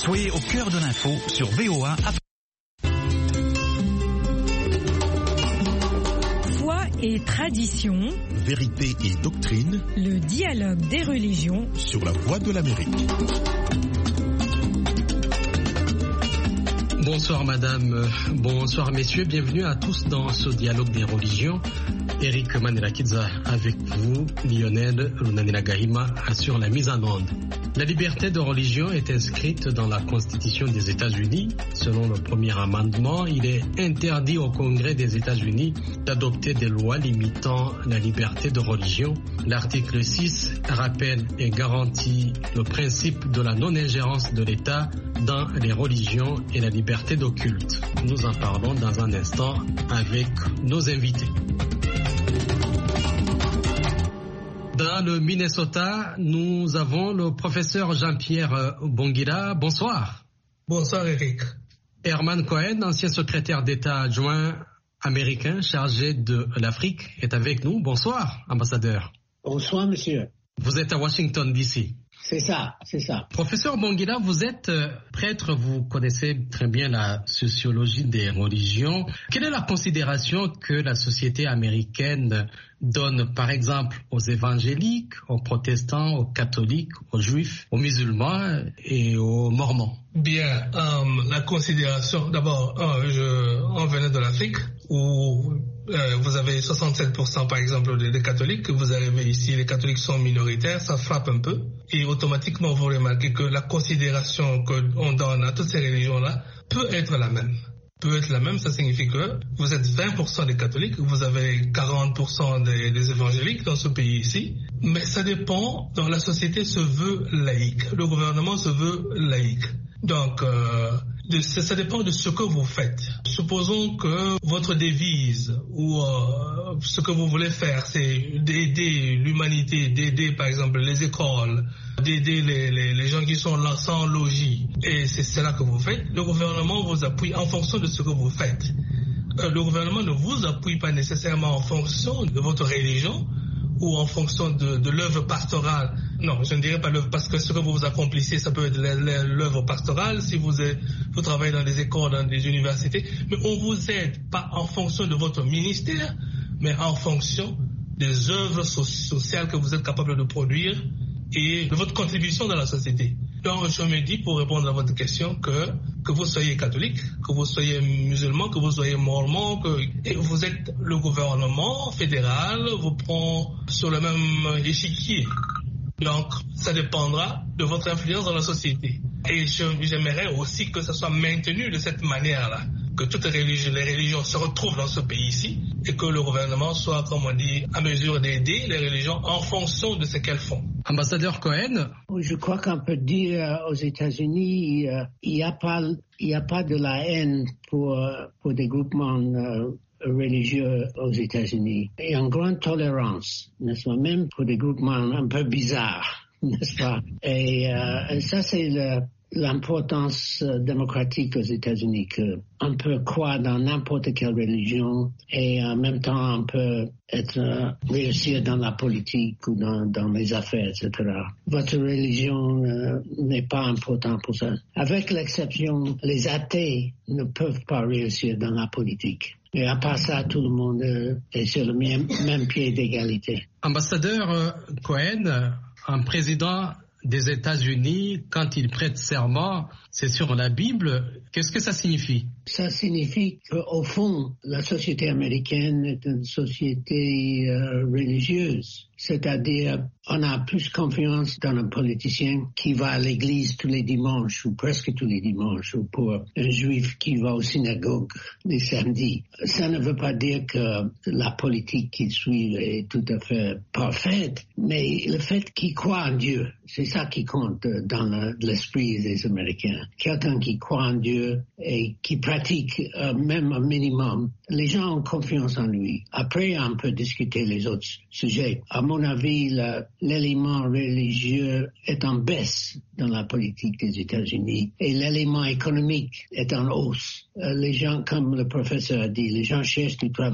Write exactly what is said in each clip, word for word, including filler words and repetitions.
Soyez au cœur de l'info sur V O A. Foi et tradition, vérité et doctrine, le dialogue des religions sur la Voix de l'Amérique. Bonsoir madame, bonsoir messieurs, bienvenue à tous dans ce dialogue des religions. Eric Manelakidza avec vous, Lionel Lunanila-Gahima assure la mise en onde. La liberté de religion est inscrite dans la Constitution des États-Unis. Selon le premier amendement, il est interdit au Congrès des États-Unis d'adopter des lois limitant la liberté de religion. L'article six rappelle et garantit le principe de la non-ingérence de l'État dans les religions et la liberté de culte. Nous en parlons dans un instant avec nos invités. Dans le Minnesota, nous avons le professeur Jean-Pierre Bongira. Bonsoir. Bonsoir Eric. Herman Cohen, ancien secrétaire d'État adjoint américain chargé de l'Afrique, est avec nous. Bonsoir, ambassadeur. Bonsoir, monsieur. Vous êtes à Washington, D C. C'est ça, c'est ça. Professeur Bongira, vous êtes prêtre, vous connaissez très bien la sociologie des religions. Quelle est la considération que la société américaine donne, par exemple, aux évangéliques, aux protestants, aux catholiques, aux juifs, aux musulmans et aux mormons? Bien, euh, la considération, d'abord, euh, je, on venait de l'Afrique où euh, vous avez soixante-sept pour cent par exemple des, des catholiques, vous arrivez ici, les catholiques sont minoritaires, ça frappe un peu et automatiquement vous remarquez que la considération qu'on donne à toutes ces religions-là peut être la même. peut être la même, ça signifie que vous êtes vingt pour cent des catholiques, vous avez quarante pour cent des, des évangéliques dans ce pays ici, mais ça dépend, donc la société se veut laïque, le gouvernement se veut laïque. Donc, euh, de, ça dépend de ce que vous faites. Supposons que votre devise ou euh, ce que vous voulez faire, c'est d'aider l'humanité, d'aider par exemple les écoles, d'aider les, les, les gens qui sont là sans logis, et c'est cela que vous faites. Le gouvernement vous appuie en fonction de ce que vous faites. Euh, le gouvernement ne vous appuie pas nécessairement en fonction de votre religion ou en fonction de, de l'œuvre pastorale. Non, je ne dirais pas l'œuvre, parce que ce que vous accomplissez, ça peut être l'œuvre pastorale, si vous, êtes, vous travaillez dans des écoles, dans des universités, mais on vous aide pas en fonction de votre ministère, mais en fonction des œuvres so- sociales que vous êtes capable de produire et de votre contribution dans la société. Donc, je me dis, pour répondre à votre question, que que vous soyez catholique, que vous soyez musulman, que vous soyez mormon, que et vous êtes le gouvernement fédéral, vous prend sur le même échiquier. Donc, ça dépendra de votre influence dans la société. Et je, j'aimerais aussi que ça soit maintenu de cette manière-là, que toutes les religions, les religions se retrouvent dans ce pays-ci et que le gouvernement soit, comme on dit, à mesure d'aider les religions en fonction de ce qu'elles font. Ambassadeur Cohen. Je crois qu'on peut dire aux États-Unis, euh, il n'y a pas, il n'y a pas de la haine pour, pour des groupements euh, religieux aux États-Unis. Il y a une grande tolérance, n'est-ce pas, même pour des groupements un peu bizarres, n'est-ce pas? Et euh, ça, c'est le, l'importance démocratique aux États-Unis, qu'on peut croire dans n'importe quelle religion et en même temps on peut être euh, réussir dans la politique ou dans, dans les affaires, et cetera. Votre religion euh, n'est pas importante pour ça. Avec l'exception, les athées ne peuvent pas réussir dans la politique. Et à part ça, tout le monde euh, est sur le même, même pied d'égalité. Ambassadeur euh, Cohen, un président des États-Unis, quand il prête serment, c'est sur la Bible. Qu'est-ce que ça signifie? Ça signifie qu'au fond, la société américaine est une société euh, religieuse. C'est-à-dire, on a plus confiance dans un politicien qui va à l'église tous les dimanches, ou presque tous les dimanches, ou pour un juif qui va aux synagogues les samedis. Ça ne veut pas dire que la politique qu'il suit est tout à fait parfaite, mais le fait qu'il croit en Dieu, c'est ça qui compte dans le, l'esprit des Américains. Quelqu'un qui croit en Dieu et qui pratique euh, même un minimum, les gens ont confiance en lui. Après, on peut discuter les autres sujets. À mon avis, le, l'élément religieux est en baisse dans la politique des États-Unis et l'élément économique est en hausse. Euh, les gens, comme le professeur a dit, les gens cherchent du travail.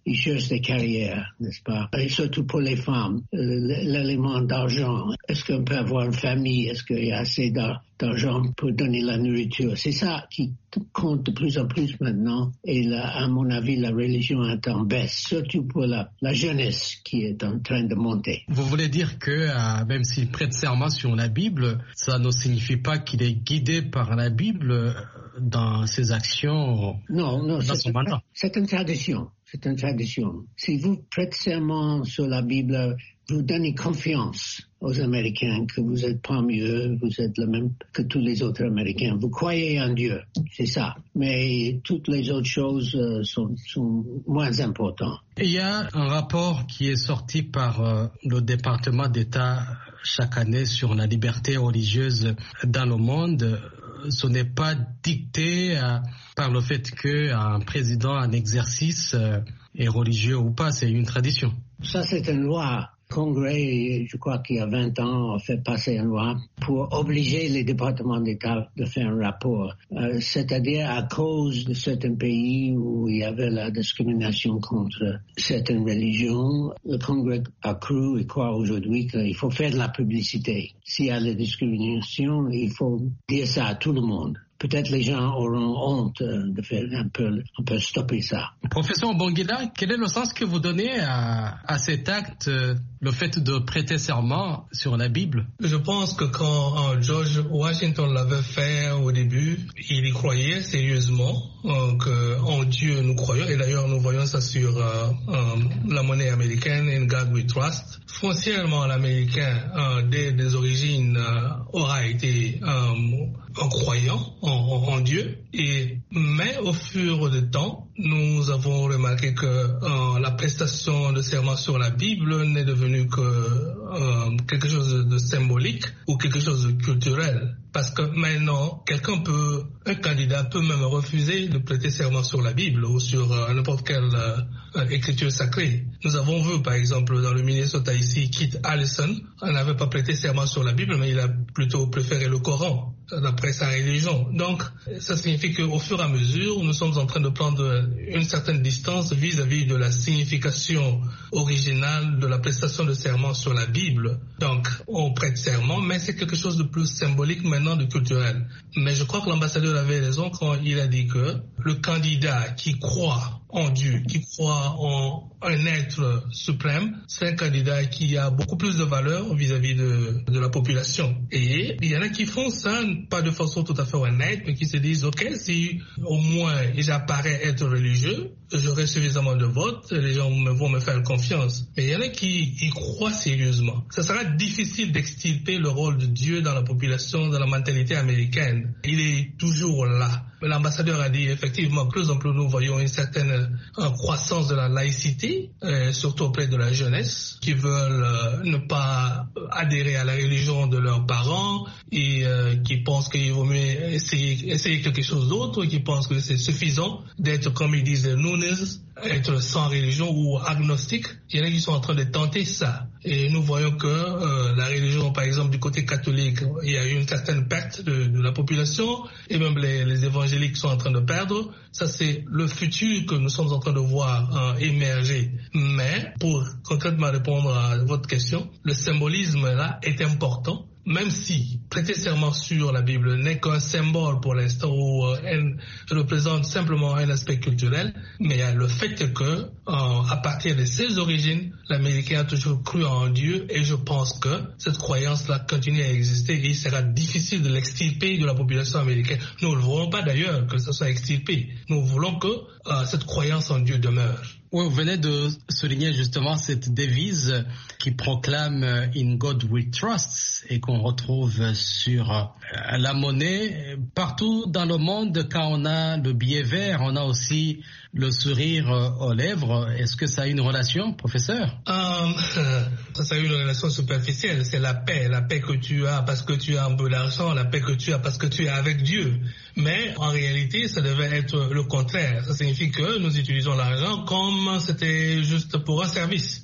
ils cherchent des carrières, n'est-ce pas? Et surtout pour les femmes, l'élément d'argent. Est-ce qu'on peut avoir une famille? Est-ce qu'il y a assez d'argent pour donner la nourriture? C'est ça qui compte de plus en plus maintenant. Et là, à mon avis, la religion est en baisse, surtout pour la, la jeunesse qui est en train de monter. Vous voulez dire que euh, même s'il prête serment sur la Bible, ça ne signifie pas qu'il est guidé par la Bible dans ses actions? Non, non, dans son mandat. C'est une tradition. C'est une tradition. Si vous prêtez serment sur la Bible, vous donnez confiance aux Américains que vous êtes parmi eux, vous êtes le même que tous les autres Américains. Vous croyez en Dieu, c'est ça. Mais toutes les autres choses euh, sont, sont moins importantes. Il y a un rapport qui est sorti par euh, le département d'État chaque année sur la liberté religieuse dans le monde. Ce n'est pas dicté euh, par le fait qu'un président en exercice euh, est religieux ou pas, c'est une tradition. Ça, c'est une loi. Le Congrès, je crois qu'il y a vingt ans, a fait passer une loi pour obliger les départements d'État de faire un rapport. Euh, c'est-à-dire à cause de certains pays où il y avait la discrimination contre certaines religions, le Congrès a cru et croit aujourd'hui qu'il faut faire de la publicité. S'il y a la discrimination, il faut dire ça à tout le monde. Peut-être les gens auront honte de faire un peu, un peu stopper ça. Professeur Bonguila, quel est le sens que vous donnez à, à cet acte, le fait de prêter serment sur la Bible? Je pense que quand euh, George Washington l'avait fait au début, il y croyait sérieusement euh, qu'en Dieu nous croyons. Et d'ailleurs, nous voyons ça sur euh, euh, la monnaie américaine, In God We Trust. Foncièrement, l'Américain, euh, dès des origines, euh, aura été euh, un croyant en, en, en Dieu. Et, mais au fur du temps, nous avons remarqué que euh, la prestation de serment sur la Bible n'est devenue que euh, quelque chose de symbolique ou quelque chose de culturel. Parce que maintenant, quelqu'un peut, un candidat peut même refuser de prêter serment sur la Bible ou sur euh, n'importe quelle euh, écriture sacrée. Nous avons vu, par exemple, dans le Minnesota ici, Kit Allison, il n'avait pas prêté serment sur la Bible, mais il a plutôt préféré le Coran, d'après sa religion. Donc, ça signifie qu'au fur et à mesure, nous sommes en train de prendre une certaine distance vis-à-vis de la signification originale de la prestation de serment sur la Bible. Donc, on prête serment, mais c'est quelque chose de plus symbolique maintenant, de culturel. Mais je crois que l'ambassadeur avait raison quand il a dit que le candidat qui croit en Dieu, qui croit en un être suprême, c'est un candidat qui a beaucoup plus de valeur vis-à-vis de, de la population. Et il y en a qui font ça, pas de façon tout à fait honnête, mais qui se disent, ok, si au moins j'apparais être religieux, j'aurai suffisamment de votes, les gens vont me faire confiance. Mais il y en a qui y croient sérieusement. Ça sera difficile d'extirper le rôle de Dieu dans la population, dans la mentalité américaine. Il est toujours là. L'ambassadeur a dit effectivement, plus en plus nous voyons une certaine euh, croissance de la laïcité, euh, surtout auprès de la jeunesse, qui veulent euh, ne pas adhérer à la religion de leurs parents et euh, qui pensent qu'il vaut mieux essayer, essayer quelque chose d'autre, qui pensent que c'est suffisant d'être, comme ils disent, noonistes, être sans religion ou agnostique. Il y en a qui sont en train de tenter ça. Et nous voyons que euh, la religion, par exemple, du côté catholique, il y a eu une certaine perte de, de la population, et même les, les évangéliques sont en train de perdre. Ça, c'est le futur que nous sommes en train de voir euh, émerger. Mais, pour concrètement répondre à votre question, le symbolisme là est important. Même si prêter serment sur la Bible n'est qu'un symbole pour l'instant ou euh, elle représente simplement un aspect culturel, mais il y a le fait que, euh, à partir de ses origines, l'Américain a toujours cru en Dieu et je pense que cette croyance-là continue à exister et il sera difficile de l'extirper de la population américaine. Nous ne voulons pas d'ailleurs que ça soit extirpé. Nous voulons que euh, cette croyance en Dieu demeure. Oui, vous venez de souligner justement cette devise qui proclame « In God we trust » et qu'on retrouve sur la monnaie. Partout dans le monde, quand on a le billet vert, on a aussi le sourire aux lèvres. Est-ce que ça a une relation, professeur? um, Ça a une relation superficielle. C'est la paix, la paix que tu as parce que tu as un peu d'argent, la paix que tu as parce que tu es avec Dieu. Mais en réalité, ça devait être le contraire. Ça signifie que nous utilisons l'argent comme c'était juste pour un service.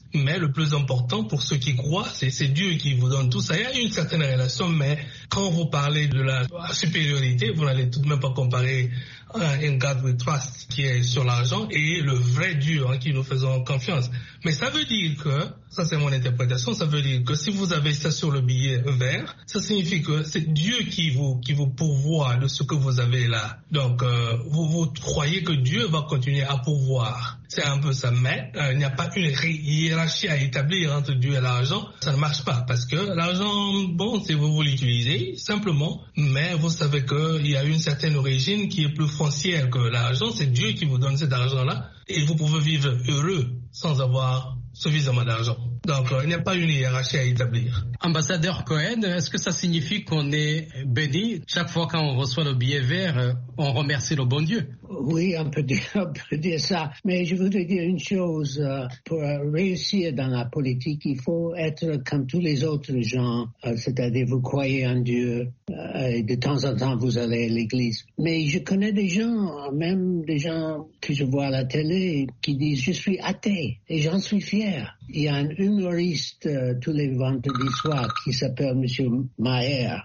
Mais le plus important pour ceux qui croient, c'est, c'est Dieu qui vous donne tout ça. Il y a une certaine relation, mais quand vous parlez de la supériorité, vous n'allez tout de même pas comparer un God we trust qui est sur l'argent et le vrai Dieu en qui nous faisons confiance. Mais ça veut dire que, ça c'est mon interprétation, ça veut dire que si vous avez ça sur le billet vert, ça signifie que c'est Dieu qui vous qui vous pourvoit de ce que vous avez là. Donc euh, vous vous croyez que Dieu va continuer à pourvoir. C'est un peu ça, mais euh, il n'y a pas une hiérarchie à établir entre Dieu et l'argent. Ça ne marche pas parce que l'argent, bon, c'est vous vous l'utilisez simplement, mais vous savez qu'il y a une certaine origine qui est plus foncière que l'argent. C'est Dieu qui vous donne cet argent-là et vous pouvez vivre heureux sans avoir suffisamment d'argent. Donc, euh, il n'y a pas une hiérarchie à établir. Ambassadeur Cohen, est-ce que ça signifie qu'on est béni chaque fois qu'on reçoit le billet vert, on remercie le bon Dieu? Oui, on peut dire, on peut dire ça. Mais je voudrais dire une chose. Euh, pour réussir dans la politique, il faut être comme tous les autres gens. Euh, c'est-à-dire, vous croyez en Dieu euh, et de temps en temps, vous allez à l'église. Mais je connais des gens, même des gens que je vois à la télé, qui disent « je suis athée » et j'en suis fier. Il y a un humoriste euh, tous les vendredis soirs qui s'appelle Monsieur Maher.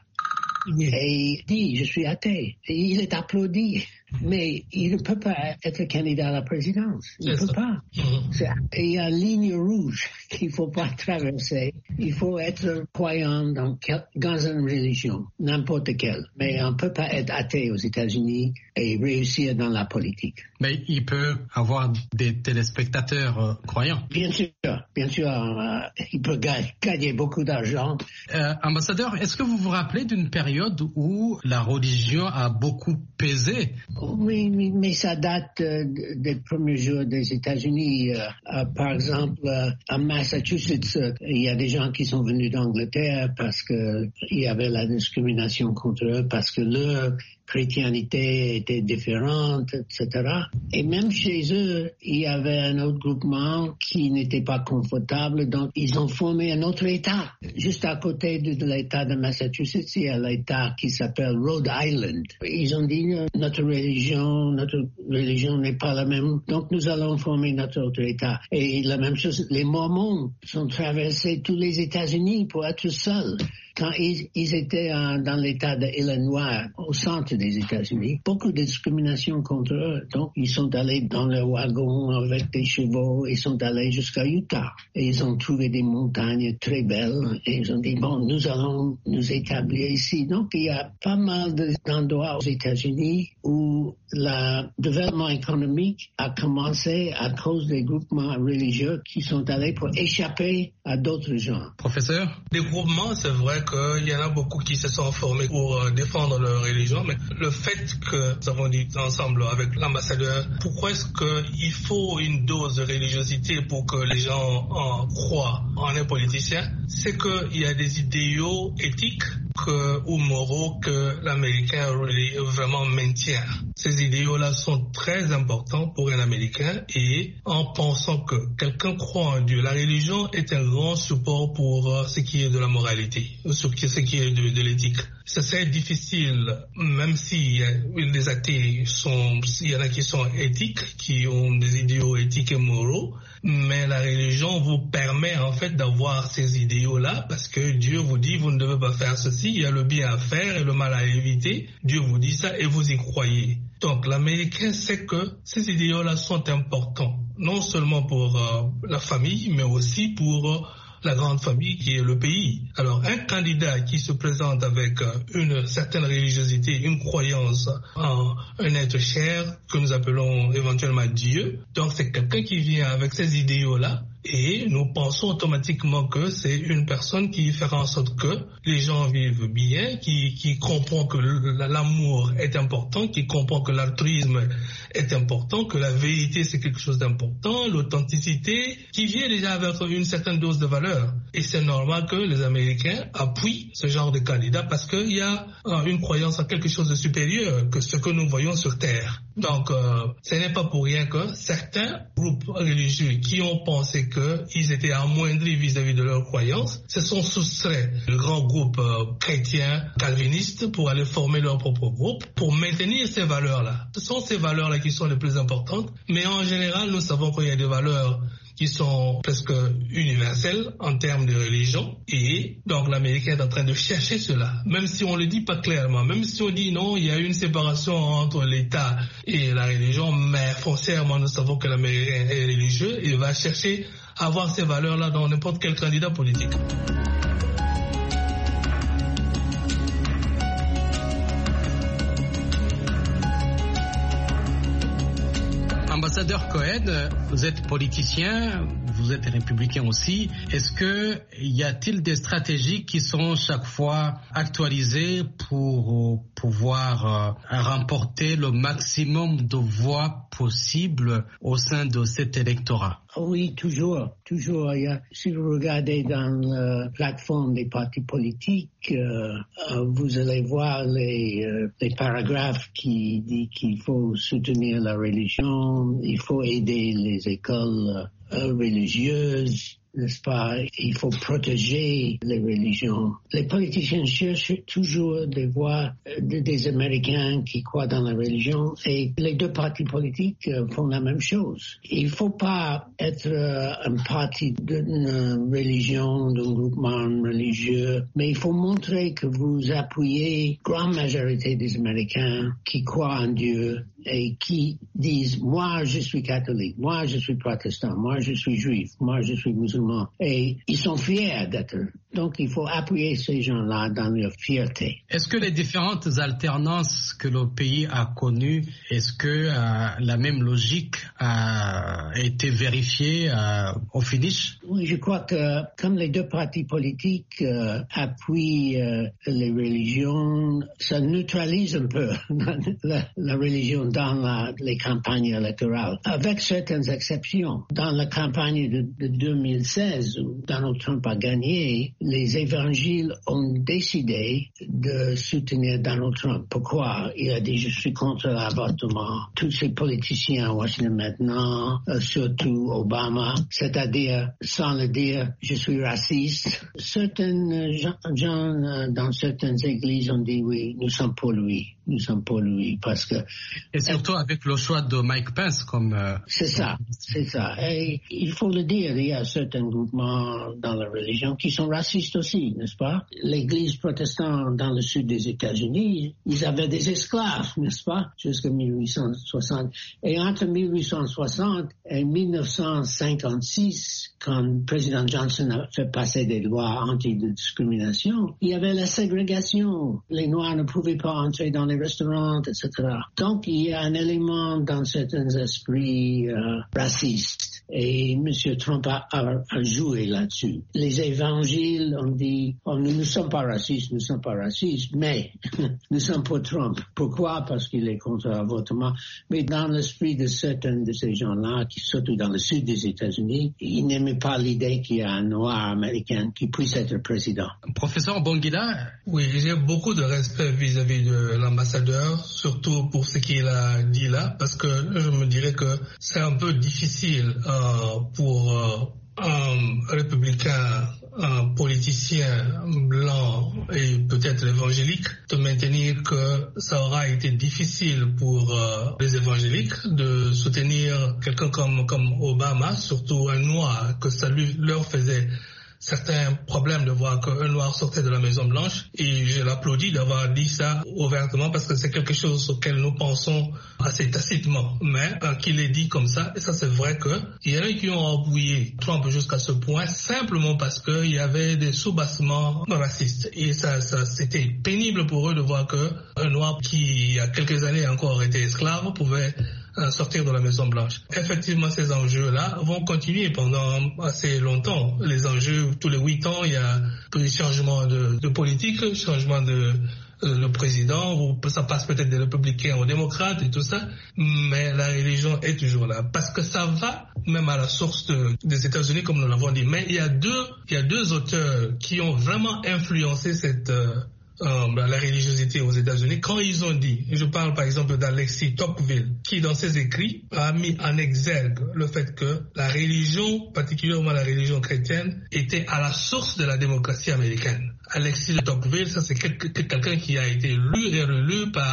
Et il dit, je suis athée. Et il est applaudi. Mais il ne peut pas être candidat à la présidence. Il ne peut ça. pas. Mm-hmm. Il y a une ligne rouge qu'il ne faut pas traverser. Il faut être croyant dans, quel, dans une religion, n'importe quelle. Mais on ne peut pas être athée aux États-Unis et réussir dans la politique. Mais il peut avoir des téléspectateurs euh, croyants. Bien sûr, bien sûr. Euh, il peut ga- gagner beaucoup d'argent. Euh, ambassadeur, est-ce que vous vous rappelez d'une période où la religion a beaucoup pesé? Oui, mais ça date euh, des premiers jours des États-Unis. Euh, euh, par exemple, euh, à Massachusetts, euh, il y a des gens qui sont venus d'Angleterre parce que il y avait la discrimination contre eux, parce que leur chrétienté était différente, et cetera. Et même chez eux, il y avait un autre groupement qui n'était pas confortable, donc ils ont formé un autre État. Juste à côté de, de l'État de Massachusetts, il y a l'État qui s'appelle Rhode Island. Ils ont dit, notre religion, notre religion n'est pas la même, donc nous allons former notre autre État. Et la même chose, les Mormons sont traversés tous les États-Unis pour être seuls. Quand ils, ils étaient en, dans l'État de Illinois, au centre des États-Unis, beaucoup de discrimination contre eux. Donc, ils sont allés dans leur wagon avec des chevaux, ils sont allés jusqu'à Utah. Et ils ont trouvé des montagnes très belles. Et ils ont dit, bon, nous allons nous établir ici. Donc, il y a pas mal d'endroits aux États-Unis où le développement économique a commencé à cause des groupements religieux qui sont allés pour échapper à d'autres gens. Professeur? Des groupements, c'est vrai qu'il y en a beaucoup qui se sont formés pour euh, défendre leur religion, mais le fait que nous avons dit ensemble avec l'ambassadeur, pourquoi est-ce qu'il faut une dose de religiosité pour que les gens en croient en un politicien, c'est qu'il y a des idéaux éthiques que, ou moraux que l'Américain vraiment maintient. Ces idéaux-là sont très importants pour un Américain et en pensant que quelqu'un croit en Dieu, la religion est un grand support pour euh, ce qui est de la moralité, ce qui est de, de l'éthique. Ça serait difficile, même si les athées sont, il y en a qui sont éthiques, qui ont des idéaux éthiques et moraux, mais la religion vous permet en fait d'avoir ces idéaux-là parce que Dieu vous dit vous ne devez pas faire ceci, il y a le bien à faire et le mal à éviter. Dieu vous dit ça et vous y croyez. Donc l'Américain sait que ces idéaux-là sont importants, non seulement pour euh, la famille, mais aussi pour euh, la grande famille qui est le pays. Alors, un candidat qui se présente avec une certaine religiosité, une croyance en un être cher, que nous appelons éventuellement Dieu, donc c'est quelqu'un qui vient avec ces idéaux-là, et nous pensons automatiquement que c'est une personne qui fera en sorte que les gens vivent bien, qui, qui comprend que l'amour est important, qui comprend que l'altruisme est important, que la vérité c'est quelque chose d'important, l'authenticité, qui vient déjà avec une certaine dose de valeur. Et c'est normal que les Américains appuient ce genre de candidat parce qu'il y a une croyance en quelque chose de supérieur que ce que nous voyons sur Terre. Donc, euh, ce n'est pas pour rien que certains groupes religieux qui ont pensé qu'ils étaient amoindris vis-à-vis de leurs croyances se sont soustraits du grand groupe euh, chrétien calviniste pour aller former leur propre groupe pour maintenir ces valeurs-là. Ce sont ces valeurs-là qui sont les plus importantes, mais en général, nous savons qu'il y a des valeurs qui sont presque universelles en termes de religion. Et donc l'Américain est en train de chercher cela, même si on ne le dit pas clairement, même si on dit non, il y a une séparation entre l'État et la religion, mais foncièrement nous savons que l'Américain est religieux et va chercher à avoir ces valeurs-là dans n'importe quel candidat politique. Ambassadeur Cohen, vous êtes politicien, vous êtes républicain aussi. Est-ce que y a-t-il des stratégies qui sont chaque fois actualisées pour pouvoir remporter le maximum de voix possible au sein de cet électorat? Oui, toujours, toujours. Il y a, si vous regardez dans la plateforme des partis politiques, euh, vous allez voir les, euh, les paragraphes qui disent qu'il faut soutenir la religion, il faut aider les écoles euh, religieuses, n'est-ce pas? Il faut protéger les religions. Les politiciens cherchent toujours des voix de, des Américains qui croient dans la religion et les deux partis politiques font la même chose. Il ne faut pas être un parti d'une religion, d'un groupement religieux, mais il faut montrer que vous appuyez la grande majorité des Américains qui croient en Dieu et qui disent « moi je suis catholique, moi je suis protestant, moi je suis juif, moi je suis musulman ». Et ils sont fiers d'être. Donc, il faut appuyer ces gens-là dans leur fierté. Est-ce que les différentes alternances que le pays a connues, est-ce que euh, la même logique a été vérifiée euh, au finish? Oui, je crois que comme les deux partis politiques euh, appuient euh, les religions, ça neutralise un peu la, la religion dans la, les campagnes électorales, avec certaines exceptions. Dans la campagne de, de deux mille seize, où Donald Trump a gagné, les évangiles ont décidé de soutenir Donald Trump. Pourquoi? Il a dit « je suis contre l'avortement ». Tous ces politiciens à Washington maintenant, euh, surtout Obama, c'est-à-dire, sans le dire, je suis raciste. Certains gens, gens euh, dans certaines églises ont dit « oui, nous sommes pour lui ». Nous sommes pour lui parce que... Et surtout avec le choix de Mike Pence comme... Euh... C'est ça, c'est ça. Et il faut le dire, il y a certains groupements dans la religion qui sont racistes aussi, n'est-ce pas? L'Église protestante dans le sud des États-Unis, ils avaient des esclaves, n'est-ce pas? Jusqu'en mille huit cent soixante. Et entre mille huit cent soixante et mille neuf cent cinquante-six, quand le président Johnson a fait passer des lois anti-discrimination, il y avait la ségrégation. Les Noirs ne pouvaient pas entrer dans les restaurants, et cetera. Donc, il y a un élément dans certains esprits euh, racistes. Et M. Trump a, a, a joué là-dessus. Les évangiles ont dit, oh, nous ne sommes pas racistes, nous ne sommes pas racistes, mais nous sommes pour Trump. Pourquoi? Parce qu'il est contre l'avortement. Mais dans l'esprit de certains de ces gens-là, qui surtout dans le sud des États-Unis, ils n'aimaient pas l'idée qu'il y a un noir américain qui puisse être président. Professeur Bongila? Oui, j'ai beaucoup de respect vis-à-vis de l'ambassadeur, surtout pour ce qu'il a dit là, parce que je me dirais que c'est un peu difficile euh, pour euh, un républicain, un politicien blanc et peut-être évangélique de maintenir que ça aura été difficile pour euh, les évangéliques de soutenir quelqu'un comme, comme Obama, surtout un noir, que ça lui, leur faisait certains problèmes de voir qu'un noir sortait de la Maison Blanche, et je l'applaudis d'avoir dit ça ouvertement parce que c'est quelque chose auquel nous pensons assez tacitement, mais euh, qu'il est dit comme ça, et ça c'est vrai qu'il y en a qui ont appuyé Trump jusqu'à ce point simplement parce qu'il y avait des soubassements racistes, et ça, ça c'était pénible pour eux de voir qu'un noir qui il y a quelques années encore était esclave pouvait sortir de la Maison Blanche. Effectivement, ces enjeux-là vont continuer pendant assez longtemps. Les enjeux, tous les huit ans, il y a des changements de, de politique, changement de euh, le président, ou ça passe peut-être des républicains aux démocrates et tout ça, mais la religion est toujours là. Parce que ça va même à la source de, des États-Unis, comme nous l'avons dit. Mais il y a deux, il y a deux auteurs qui ont vraiment influencé cette... Euh, Euh, la religiosité aux États-Unis, quand ils ont dit, je parle par exemple d'Alexis Tocqueville, qui dans ses écrits a mis en exergue le fait que la religion, particulièrement la religion chrétienne, était à la source de la démocratie américaine. Alexis de Tocqueville, ça c'est quelqu'un qui a été lu et relu par beaucoup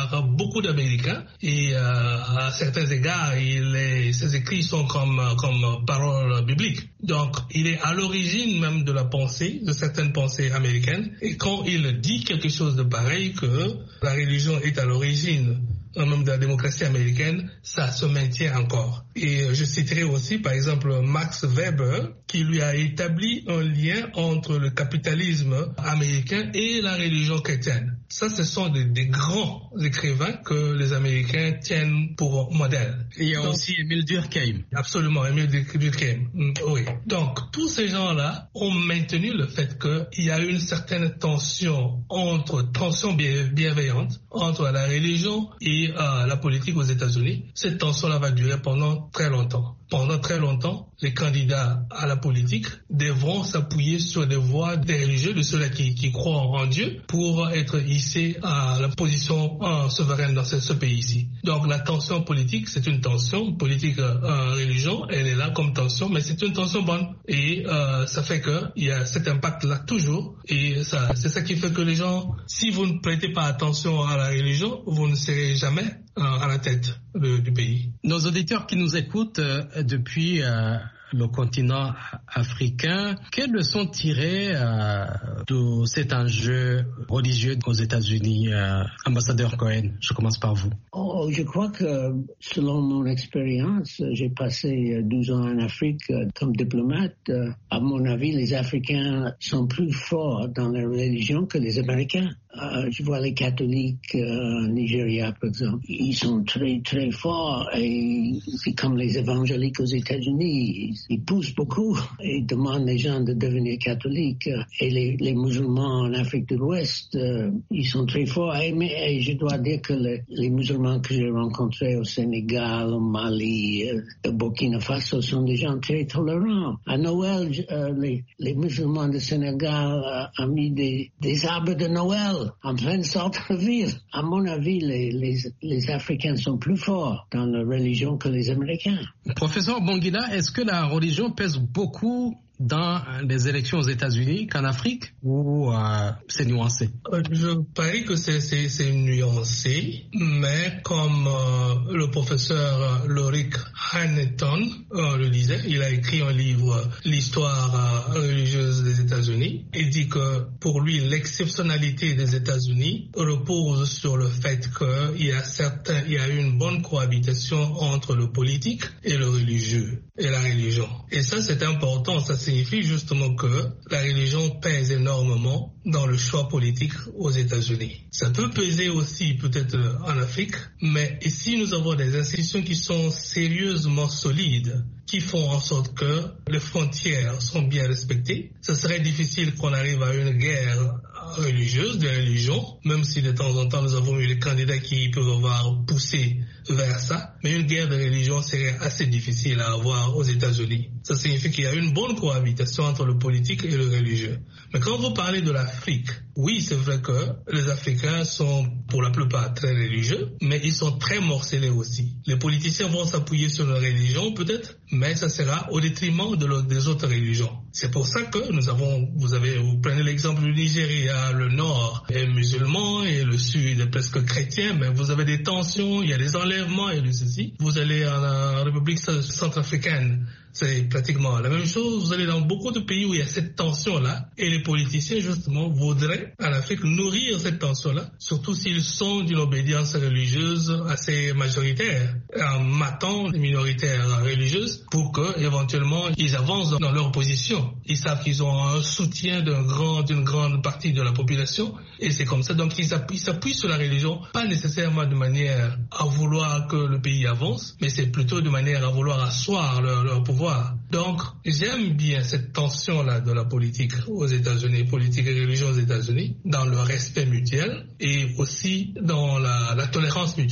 beaucoup d'Américains et euh, à certains égards, il est, ses écrits sont comme, comme paroles bibliques. Donc, il est à l'origine même de la pensée, de certaines pensées américaines. Et quand il dit quelque chose de pareil, que la religion est à l'origine même de la démocratie américaine, ça se maintient encore. Et je citerai aussi, par exemple, Max Weber, qui lui a établi un lien entre le capitalisme américain et la religion chrétienne. Ça, ce sont des, des grands écrivains que les Américains tiennent pour modèle. Et il y a Donc, aussi Émile Durkheim. Absolument, Émile Durkheim. Oui. Donc, tous ces gens-là ont maintenu le fait qu'il y a une certaine tension entre, tension bienveillante entre la religion et euh, la politique aux États-Unis. Cette tension-là va durer pendant très longtemps. Pendant très longtemps, les candidats à la politique devront s'appuyer sur des voix des religieux, de ceux-là qui, qui croient en Dieu, pour être hissés à la position euh, souveraine dans ce, ce pays-ci. Donc la tension politique, c'est une tension politique euh, religion, elle est là comme tension, mais c'est une tension bonne. Et euh, ça fait qu'il y a cet impact-là toujours. Et ça, c'est ça qui fait que les gens, si vous ne prêtez pas attention à la religion, vous ne serez jamais euh, à la tête de, du pays. Nos auditeurs qui nous écoutent euh, depuis euh, le continent africain, quelles leçons tirer euh, de cet enjeu religieux aux États-Unis, euh, ambassadeur Cohen? Je commence par vous. Oh, je crois que selon mon expérience, j'ai passé douze ans en Afrique euh, comme diplomate. Euh, à mon avis, les Africains sont plus forts dans la religion que les Américains. Euh, je vois les catholiques euh, au Nigeria, par exemple. Ils sont très, très forts et c'est comme les évangéliques aux États-Unis. Ils, ils poussent beaucoup et demandent les gens de devenir catholiques. Et les, les musulmans en Afrique de l'Ouest, euh, ils sont très forts. Et, mais, et je dois dire que les, les musulmans que j'ai rencontrés au Sénégal, au Mali, euh, au Burkina Faso sont des gens très tolérants. À Noël, euh, les, les musulmans du Sénégal euh, ont mis des, des arbres de Noël en plein centre-ville. À mon avis, les, les, les Africains sont plus forts dans la religion que les Américains. Professeur Bonguila, est-ce que la religion pèse beaucoup dans les élections aux États-Unis qu'en Afrique, ou euh, c'est nuancé? Je parie que c'est, c'est, c'est nuancé, mais comme euh, le professeur Lorik Hanneton euh, le disait, il a écrit un livre, L'histoire euh, religieuse des États-Unis. Il dit que pour lui, l'exceptionnalité des États-Unis repose sur le fait qu'il y a certains, il y a une bonne cohabitation entre le politique et le religieux et la religion. Et ça, c'est important. Ça signifie justement que la religion pèse énormément dans le choix politique aux États-Unis. Ça peut peser aussi peut-être en Afrique, mais ici nous avons des institutions qui sont sérieusement solides, qui font en sorte que les frontières sont bien respectées. Ce serait difficile qu'on arrive à une guerre religieuse, de religion, même si de temps en temps nous avons eu des candidats qui peuvent avoir poussé vers ça, mais une guerre de religion serait assez difficile à avoir aux États-Unis. Ça signifie qu'il y a une bonne cohabitation entre le politique et le religieux. Mais quand vous parlez de l'Afrique, oui, c'est vrai que les Africains sont pour la plupart très religieux, mais ils sont très morcelés aussi. Les politiciens vont s'appuyer sur leur religion peut-être, mais ça sera au détriment de le, des autres religions. C'est pour ça que nous avons, vous avez, vous prenez l'exemple du Nigeria, le nord est musulman et le sud est presque chrétien, mais vous avez des tensions, il y a des enlèvements et de ceci. Vous allez en République centrafricaine, c'est pratiquement la même chose. Vous allez dans beaucoup de pays où il y a cette tension-là et les politiciens, justement, voudraient en Afrique nourrir cette tension-là, surtout s'ils sont d'une obédience religieuse assez majoritaire, en matant les minoritaires religieuses pour que, éventuellement, ils avancent dans leur position. Ils savent qu'ils ont un soutien d'un grand, d'une grande partie de la population et c'est comme ça. Donc, ils s'appuient, ils s'appuient sur la religion, pas nécessairement de manière à vouloir que le pays avance, mais c'est plutôt de manière à vouloir asseoir leur, leur pouvoir. Donc, j'aime bien cette tension-là de la politique aux États-Unis, politique et religion aux États-Unis, dans le respect mutuel et aussi dans la, la tolérance mutuelle, plutôt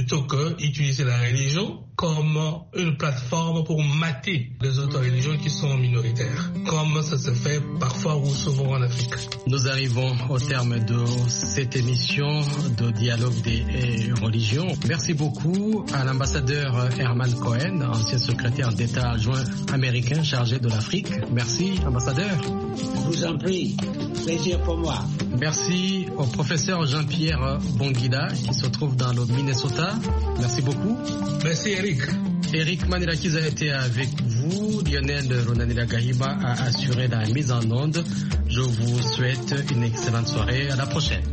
plutôt que utiliser la religion comme une plateforme pour mater les autres religions qui sont minoritaires, comme ça se fait parfois ou souvent en Afrique. Nous arrivons au terme de cette émission de Dialogue des religions. Merci beaucoup à l'ambassadeur Herman Cohen, ancien secrétaire d'État adjoint américain chargé de l'Afrique. Merci, ambassadeur. Je vous en prie, plaisir pour moi. Merci au professeur Jean-Pierre Bonguida qui se trouve dans le Minnesota. Merci beaucoup. Merci Eric. Eric Manirakiza a été avec vous. Lionel Runanira Gahima a assuré la mise en onde. Je vous souhaite une excellente soirée. À la prochaine.